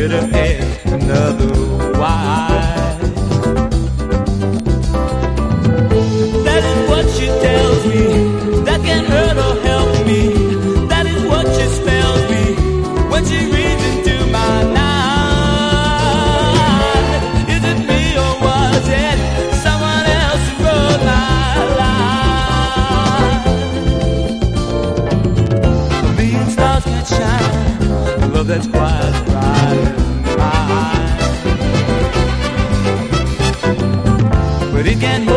better ask another wife. That is what she tells me. That can hurt or help me. That is what she spells me when she reads into my mind. Is it me or was it someone else who wrote my life? A million stars can shine, love that's quiet, bright and mine. But it can't hold